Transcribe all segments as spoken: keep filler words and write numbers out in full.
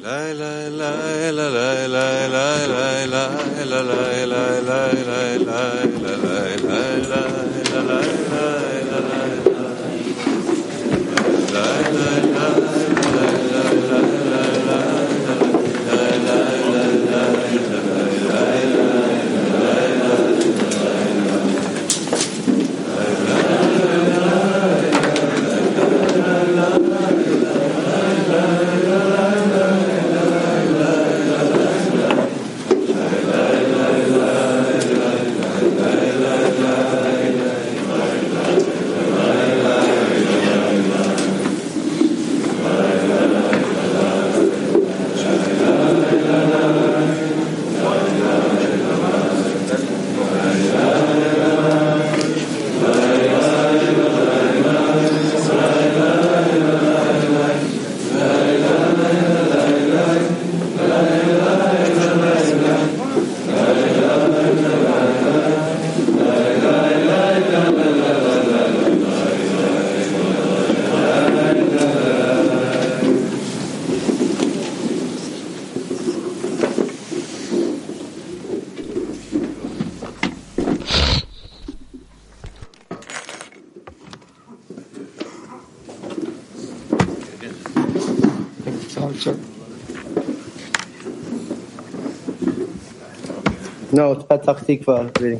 No, it's Petach Tikva reading.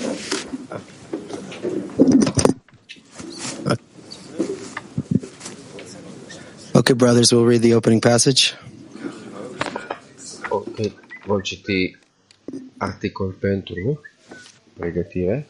Okay, brothers, we'll read the opening passage. Ok, vom citi articol pentru pregătire.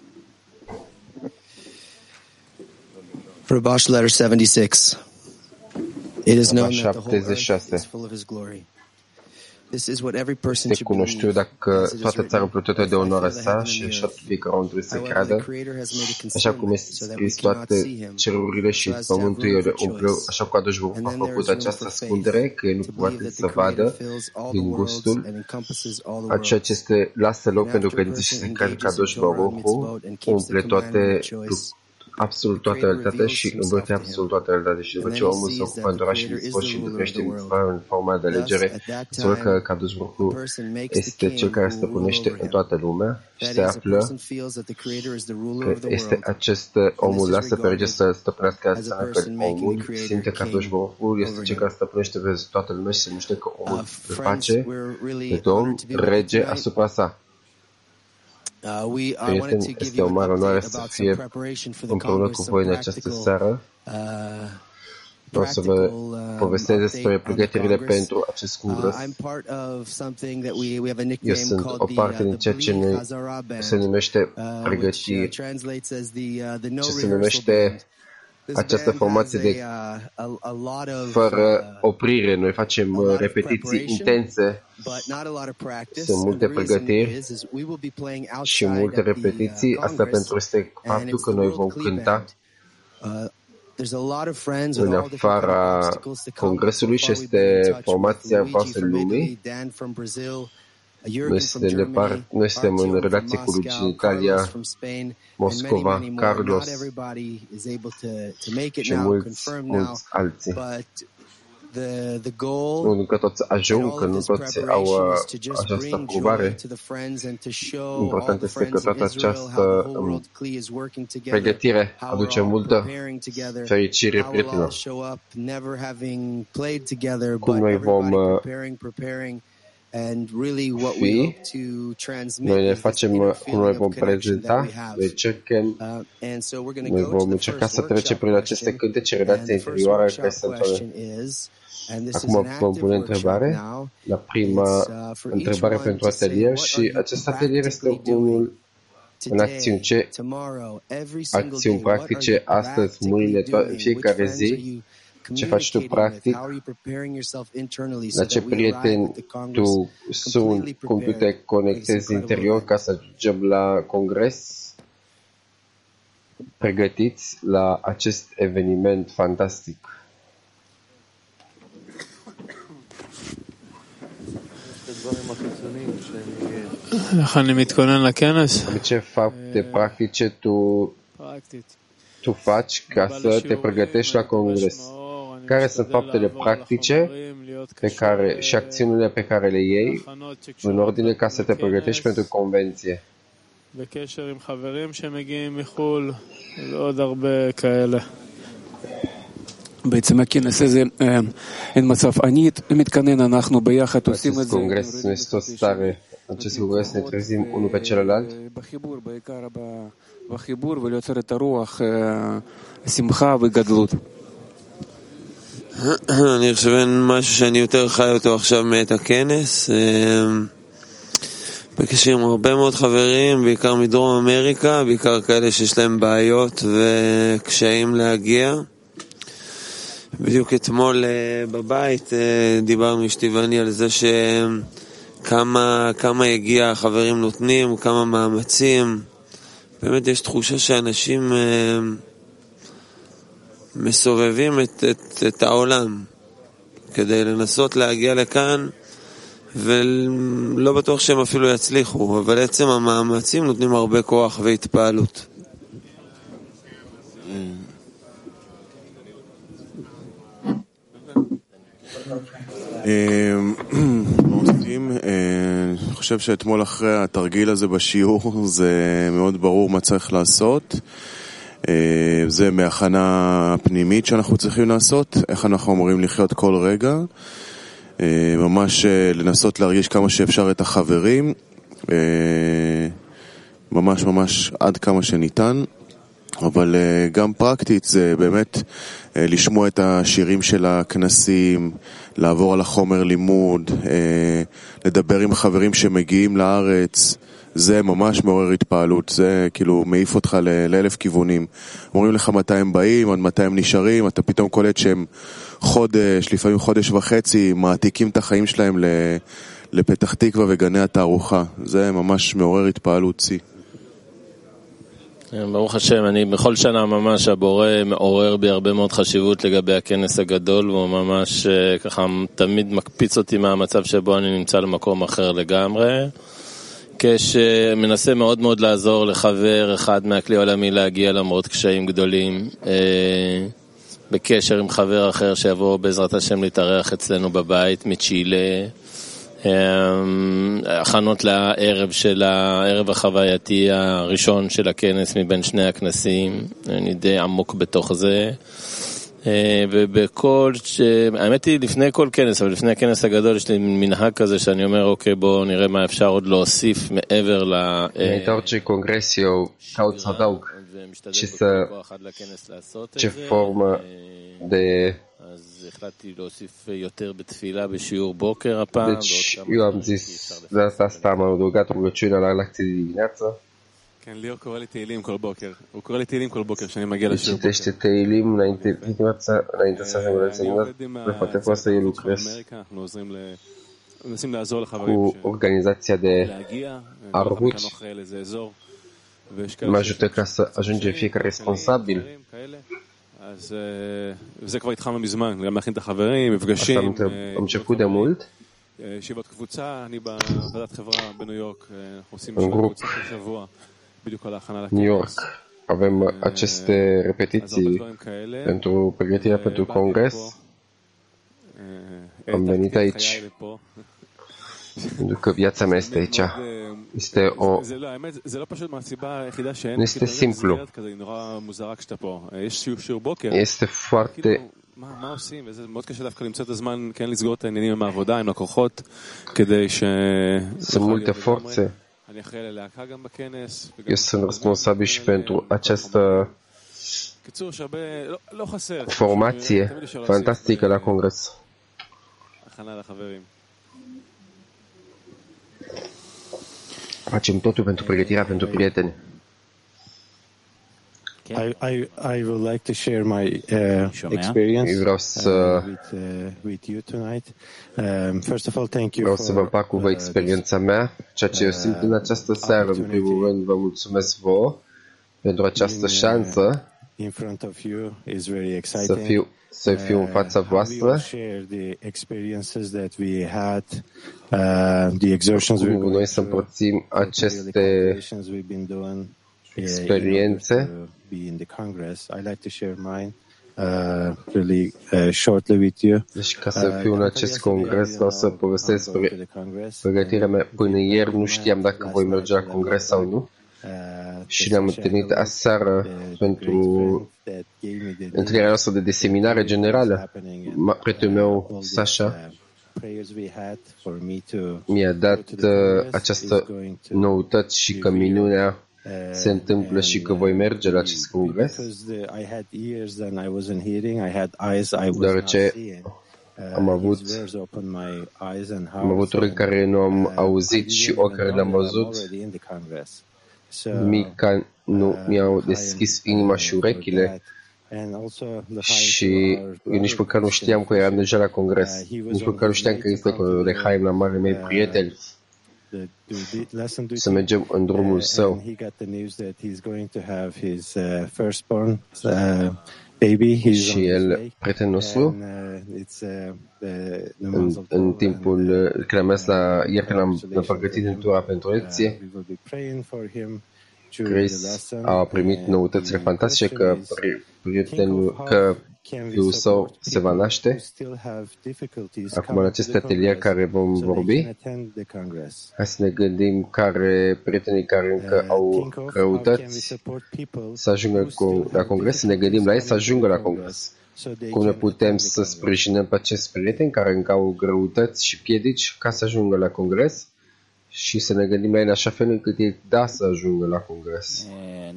Rabash letter seventy-six. It is known that the whole earth is full of his glory. This is what every person Este should believe. cunoscut dacă toată țara plătită de onoarea sa și așa fiecare om trebuie să creadă, așa cum este scris, toate cerurile și pământul ele umplu, așa cum Kadosh Baruch Hu a făcut această ascundere, că el nu poate să vadă din gustul a ceea ce este lasă loc pentru credință și se crede că Kadosh Baruch Hu umple toate absolut toată realitatea și învârte absolut toată realitatea. Și după ce omul se ocupă în Torah și mitzvot și îndeplinește mitzvah în forma de alegere, înseamnă că Kadosh Baruch Hu este cel care stăpânește în toată lumea și se află că este acest omul lasă pe rege să stăpânească asta, că omul simte că Kadosh Baruch Hu este cel care stăpânește pe toată lumea și se numește că omul îl face pe Domn rege asupra sa. Prieteni, este o mare onoare să fie împreună cu voi în această seară. Vreau să vă povestesc despre pregătirile pentru acest congres. Eu sunt o parte din ceea ce ne, se numește pregătire, ce se numește această formație de fără oprire. Noi facem repetiții intense, sunt multe pregătiri și multe repetiții. Asta pentru este faptul că noi vom cânta în afara congresului și este formația voastră lumii. Noi suntem, depart, noi suntem în relație cu Luigi din Italia, Moscova, Carlos și mulți, mulți alții. Nu că toți ajung, că nu toți au această aprobare. Important este că toată această pregătire aduce multă fericire prietenilor. Cum noi vom fi, noi ne facem cum noi vom prezenta, noi cercăm, noi vom încerca să trecem prin aceste cântece, relația interioară care se întâmplă. Acum vom pune întrebare, la prima întrebare pentru atelier și acest atelier este unul în acțiuni. Ce acțiuni practice astăzi, mâine, în fiecare zi? Ce faci tu practic? La ce prieteni tu sunt? Cum tu te conectezi interior ca să ajungem la congres? Pregătiți la acest eveniment fantastic. Ce fapte practice tu, tu faci ca să te pregătești la congres? care sunt faptele practice pe care, și acțiunile pe care le iei în ordine ca să te pregătești pentru convenție. בעצם הכנס הזה אין מצב. אני מתכנן, אנחנו ביחד עושים את זה. קונגרס este o stare, acest congres ne trezim unul pe celălalt. בחיבור, בעיקר בחיבור וליוצר את הרוח, שמחה וגדלות. אני חושב אין משהו שאני יותר חי אותו עכשיו מאת הכנס. בקשר עם הרבה מאוד חברים, בעיקר מדרום אמריקה, בעיקר כאלה שיש להם בעיות וקשיים להגיע. בדיוק אתמול בבית דיברנו אשתי ואני על זה שכמה כמה הגיע, החברים נותנים, כמה מאמצים. באמת יש תחושה שאנשים מסובבים את, את, את העולם כדי לנסות להגיע לכאן, ולא בטוח שהם אפילו יצליחו, אבל עצם המאמצים נותנים הרבה כוח והתפעלות. אני חושב שאתמול אחרי התרגיל הזה בשיעור זה מאוד ברור מה צריך לעשות. זה מהכנה פנימית שאנחנו צריכים לעשות, איך אנחנו אמורים לחיות כל רגע, ממש לנסות להרגיש כמה שאפשר את החברים, ממש ממש עד כמה שניתן. אבל גם פרקטית זה באמת לשמוע את השירים של הכנסים, לעבור על החומר לימוד, לדבר עם חברים שמגיעים לארץ. זה ממש מעורר התפעלות, זה כאילו מעיף אותך לאלף כיוונים. אומרים לך מתי הם באים, עד מתי הם נשארים, אתה פתאום קולט שהם חודש, לפעמים חודש וחצי, מעתיקים את החיים שלהם לפתח תקווה וגני התערוכה. זה ממש מעורר התפעלות, צי. ברוך השם, אני בכל שנה ממש הבורא מעורר בי הרבה מאוד חשיבות לגבי הכנס הגדול, והוא ממש ככה תמיד מקפיץ אותי מהמצב שבו אני נמצא למקום אחר לגמרי. כשמנסה מאוד מאוד לעזור לחבר אחד מהכלי העולמי להגיע למרות קשיים גדולים, בקשר עם חבר אחר שיבוא בעזרת השם להתארח אצלנו בבית מצ'ילה, הכנות לערב של הערב החווייתי הראשון של הכנס מבין שני הכנסים, אני די עמוק בתוך זה. ובכל, האמת היא לפני כל כנס, אבל לפני הכנס הגדול יש לי מנהג כזה שאני אומר, אוקיי, בואו נראה מה אפשר עוד להוסיף מעבר ל... Înainte orice congres eu caut să adaug și să ce formă de... Deci eu am zis de asta asta am adăugat rugăciunea la lecție de dimineață. כן, ליאור קורא לי תהילים כל בוקר. הוא קורא לי תהילים כל בוקר כשאני מגיע לשיעור בוקר. citește תהילים înainte înainte să ajungă la înseignări, de poate poate să eu lucrez cu organizația de Arhut. Mă ajută ca să ajungem fiecare responsabil. אז וזה כבר התחלנו מזמן, גם להכין את החברים, מפגשים. am început de mult. ישיבות קבוצה, אני בוועדת חברה בניו יורק, אנחנו עושים ישיבות קבוצה כל שבוע, בדיוק על ההכנה לכנס. New York. Avem aceste repetiții pentru pregătirea pentru congres. Am venit aici pentru că viața mea este aici. Este o... Nu este simplu. Este foarte... מה עושים? וזה מאוד קשה דווקא למצוא את הזמן כן לסגור את העניינים עם העבודה, עם לקוחות, כדי ש... Sunt multe forțe. אני אחראי ללהקה גם בכנס. Eu sunt responsabil și pentru această formație fantastică la congres. הכנה לחברים. Facem totul pentru pregătirea pentru prieteni. I, I, I would like to share my uh, experience Vreau să uh, with, uh, with you tonight. Um, first of all, thank you Vreau for, să vă împac cu vă experiența mea, ceea ce eu simt în această seară. În primul rând, vă mulțumesc vouă pentru această șansă in front of you is very exciting. să fiu, să fiu în fața voastră. Share the experiences that we had, uh, the exertions we Cu noi să împărțim aceste experiențe. be in the Congress. I like to share mine. uh, really uh, shortly with you. Deci, ca să fiu în acest congres, vreau să povestesc despre pregătirea mea. Până ieri nu știam dacă voi merge la congres sau nu. Și ne-am întâlnit aseară pentru întâlnirea noastră de diseminare generală. Prietenul meu, Sasha, mi-a dat uh, această noutate și că minunea se întâmplă și că voi merge la acest congres, deoarece am avut, am avut ori care nu am auzit și ori care le-am văzut. Mica nu mi-au deschis inima și urechile și eu nici măcar nu știam că eram deja la congres. Nici măcar nu știam că este Lehaim la mare mei prieteni. Să mergem în drumul său. Și el, prietenul nostru, în, în timpul când am mers la, ieri când am pregătit în tura pentru lecție, Chris a primit noutățile fantastice că prietenul, că fiul său se va naște. Acum, în acest atelier care vom vorbi, hai să ne gândim care prietenii care încă au greutăți să ajungă la congres, să ne gândim la ei să ajungă la congres. Cum ne putem să sprijinim pe acești prieteni care încă au greutăți și piedici ca să ajungă la congres și să ne gândim la ei în așa fel încât ei da să ajungă la congres.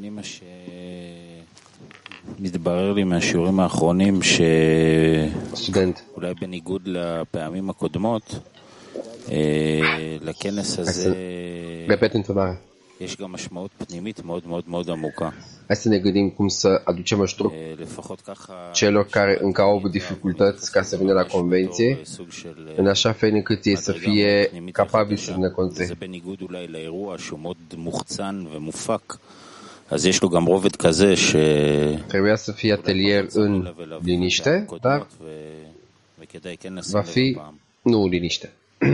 מתברר לי מהשיעורים האחרונים שאולי בניגוד לפעמים הקודמות, לכנס הזה יש גם משמעות פנימית מאוד מאוד מאוד עמוקה. Hai să ne gândim cum să aducem ajutor celor care încă au avut dificultăți ca să vină la convenție, în așa fel încât ei să fie capabili să ne conțe. זה בניגוד אולי לאירוע שהוא מאוד מוחצן ומופק. אז יש לו גם רובד כזה ש... Trebuia să fie atelier în liniște, dar va fi nu în liniște.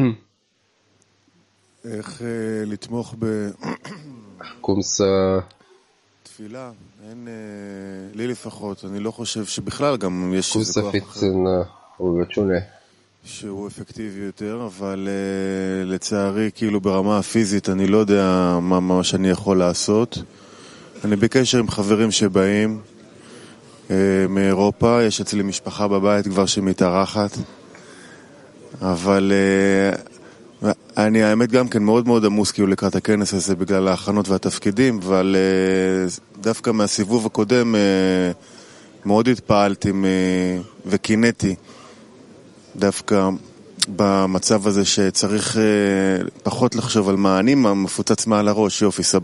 Cum să cum să fiți în rugăciune? שהוא אפקטיבי יותר, אבל לצערי כאילו ברמה הפיזית אני לא יודע מה מה שאני יכול לעשות. אני בקשר עם חברים שבאים מאירופה, יש אצלי משפחה בבית כבר שמתארחת, אבל אני האמת גם כן מאוד מאוד עמוס כאילו לקראת הכנס הזה בגלל ההכנות והתפקידים, אבל דווקא מהסיבוב הקודם מאוד התפעלתי וקינאתי דווקא במצב הזה שצריך פחות לחשוב על מה אני מפוצץ מעל הראש, יופי סבבה.